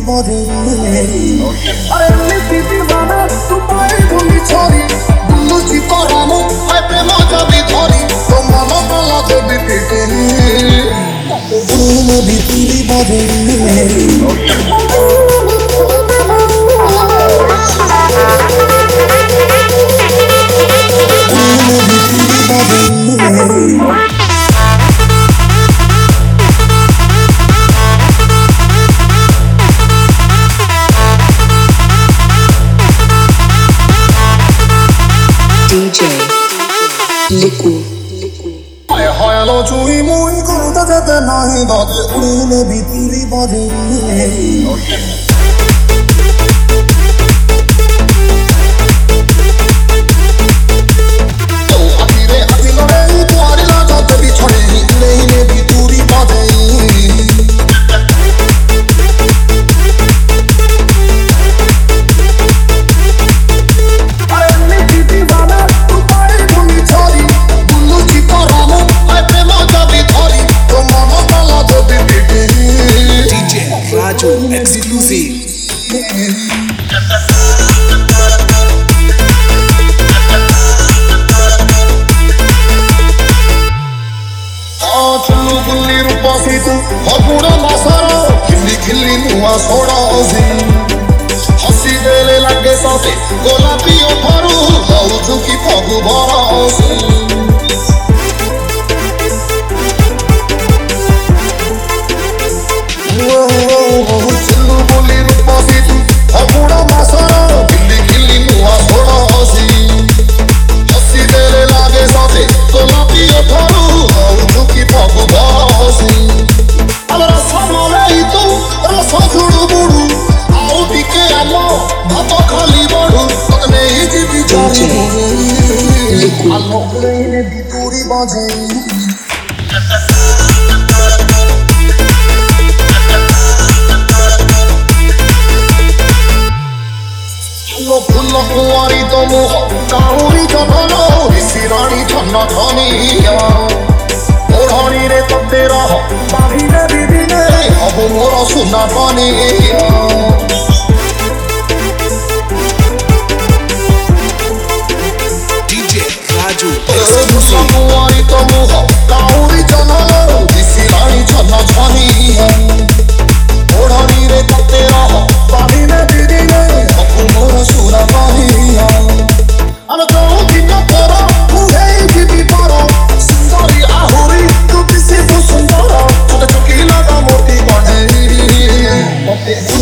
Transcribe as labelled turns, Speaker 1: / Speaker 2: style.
Speaker 1: बजे अरे लिखी दीवाना तुम्हारी भूमि छोरी बुल्लू जी परामो मैं प्रेम जबी धोरी तो मन कला जबी पिटे तुम भी पूरी बजे
Speaker 2: DJ Liku
Speaker 1: हाय लो चुई मुई गुरुता जते नहीं बाजे उड़ीने भी पूरी बाजे तो अतीरे अतीलोरे तुम्हारी लाजा जबी छोड़े उड़ीने भी पूरी बाजे
Speaker 2: Exclusive
Speaker 1: चलू गुल्ली रूपा सी तू हगुड़ा मासारा खिल्ली खिल्ली नुआ सोड़ा सी हसी देले लगे साथे गोलापी ओठारू लाउ झुकी फगु भरा सी चलू गुल्ली रूपा सी तू हगुड़ा मासारा खिल्ली खिल्ली नुआ सोड़ा सी हसी देले लगे साथे गोलापी ओठारू लाउ झुकी फगु भरा सी अब रसा मलाई तू रसा झुड़ू बुड़ू आओ टिके आलो भातो खाली बढ़ू तने ही जीवी जानी आलो लेने दी पूरी बाजे लो फुल्लो कुंवारी तो मुह काहुरी जननो सिरानी छन्ना छनिया ओढ़ानी रे तब तेरा बाभी ने बीबी ने अब मोरा सुना पानी
Speaker 2: DJ Raju
Speaker 1: कुंवारी तो मुह काहुरी जननो सिरानी छन्ना छनिया ओढ़ानी रे तब तेरा बाभी ने बीबी ने अब मोरा सुना पानी अन तो दिन तोरा मुझे जीवी पारो सुंदरी आहुरी तू किसी को सुंदरा छोटे चुकी लगा मोटी बने